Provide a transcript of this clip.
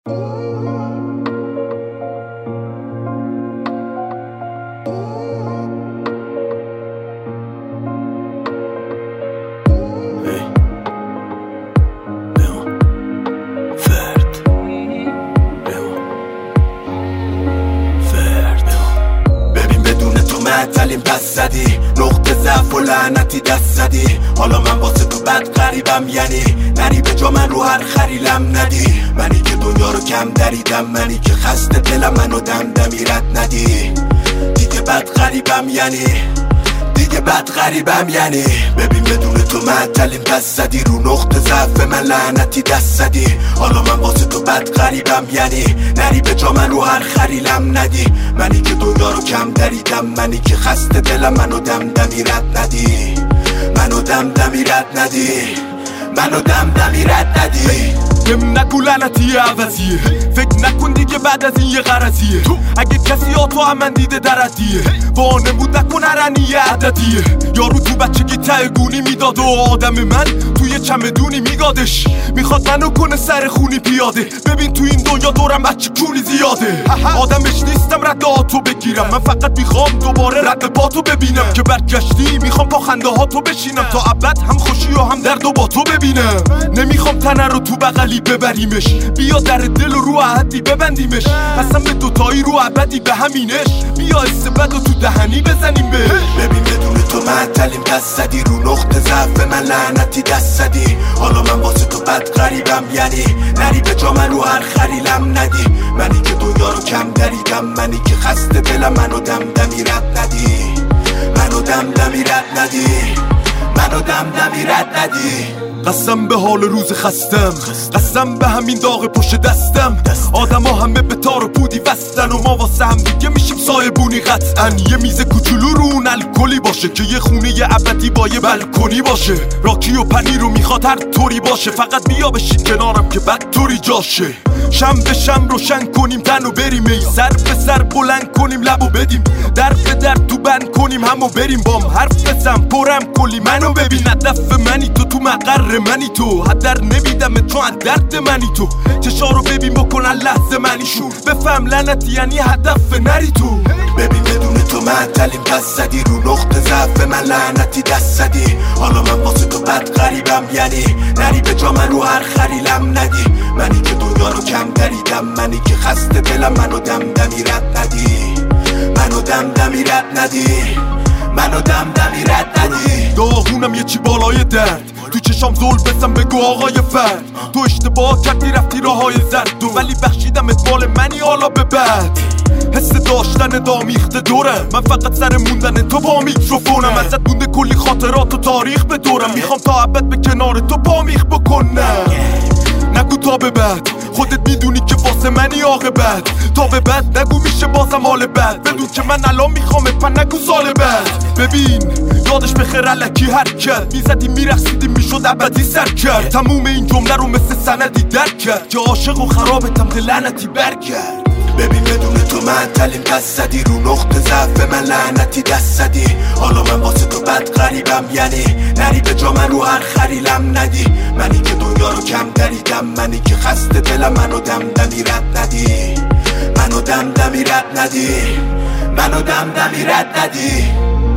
معطلیم پس زدی، نقطه ضعف و لعنتی دست زدی. حالا من واسه تو بد غریبم، یعنی نری به جا من رو هر خریلم ندی. منی که دنیا رو کم دریدم، منی که خسته دلم منو دمدمی رد ندی. دیگه بد غریبم یعنی بد غریبم یعنی ببین بدون تو معطلیم پس زدی، رو نقطه ضعف من لعنتی دست زدی. حالا من واسه تو بد غریبم، یعنی نری به جا من رو هر خریلم ندی. منی که دنیا رو کم دریدم، منی که خسته دلم منو دمدمی رد ندی. منو دمدمی رد ندی. منو دمدمی رد ندی. بهم نگو لعنتی عوضیه، فکر نکن دیگه بعد از این یه غرضیه. اگه کسی تو هم من دیده دردیه، با نمود نکن هرنی عددیه. یارو تو بچگی ته گونی میداد و آدم من توی چمدونی میگادش. میخواد منو کنه سر خونی پیاده، ببین تو این دنیا دورم بچه کونی زیاده. آدمش نیستم رد آتو بگیرم، من فقط میخوام دوباره رد پاتو ببینم. که برگشتی میخوام با خنده ها تو بشینم، تا ابد هم خوشی و هم درد و با تو ببینم. نمیخوام تنه رو تو بغلی ببریمش، بیا در دل رو عهدی ببندیمش. اصلا به دوتایی رو ابدی به همینش، بیا حس بد و تو دهنی بزنیم بهش. ببین بدون تو معطلیم پس زدی، رو نقطه ضعف من لعنتی دست زدی. حالا من واسه تو بد غریبم، یعنی نری به جا من رو هر خریلم ندی. منی که دنیا رو کم دریدم، منی که خسته دلم منو دمدمی رد ندی. منو دمدمی رد ندی. منو دمدمی رد ندی. قسم به حال روز خستم، قسم به همین داغ پشت دستم. آدم ها همه به تار و پودی وستن و ما واسه هم دیگه میشیم سایبونی قطعا. یه میز کوچولو رو اون الکلی باشه، که یه خونه یه ابدی با یه بلکونی باشه. راکی و پنیر رو میخواد هر طوری باشه، فقط بیا بشین کنارم که بد طوری جاشه. شم به شم روشن کنیم تن و بریم، ای سر به سر بلند کنیم لبو بدیم. در به در تو بند کنیم همو بریم، بام حرف بزن پرم کلی منو ببین. هدف منی تو مقر منی تو، هدر نمیدم چون درد منی تو. چشارو ببین بکن لحظه منیشون، بفهم لعنتی یعنی هدف نری تو. ببین بدون تو معطلیم پس زدی، رو نقطه ضعف من لعنتی دست زدی. حالا من واسه تو بد غریبم، یعنی نری به جا من رو هر خریلم ندی. منی که دنیا رو کم دریدم، منی که خسته دلم منو دمدمی رد ندی. منو دمدمی رد ندی. منو دمدمی رد ندی. داغونم یه چی بالای درد، تو چشام زول بزن بگو آقای فرد. تو اشتباه کردی رفتی راهای زرد، ولی بخشیدم مال منی حالا به بعد. حس داشتن دامیخته دورم، من فقط سر موندن تو با میکروفونم. ازت مونده کلی خاطرات و تاریخ به دورم، میخوام تا ابد به کنار تو بامیخ بکنم. نگو تا به بعد، خودت میدونی که واسه منی عاقبت. تا به بعد نگو میشه بازم حال بد، بدون که من الان میخوام پن نگو سال بعد. ببین یادش بخیر الکی حرکت، میزدیم میرخصیدیم میشد ابدی سر کرد. تموم این جمله رو مثل سندی درک کرد، که عاشق و خرابتم ده لعنتی برگرد. ببین بدون تو معطلیم پس زدی، رو نقطه ضعف من لعنتی دست زدی. حالا من واسه تو بد غریبم، یعنی نری به جا من رو هر خریلم ندی. منی که دنیا رو کم دریدم، منی که خسته دلم منو دمدمی رد ندی. منو دمدمی رد ندی. منو دمدمی رد ندی.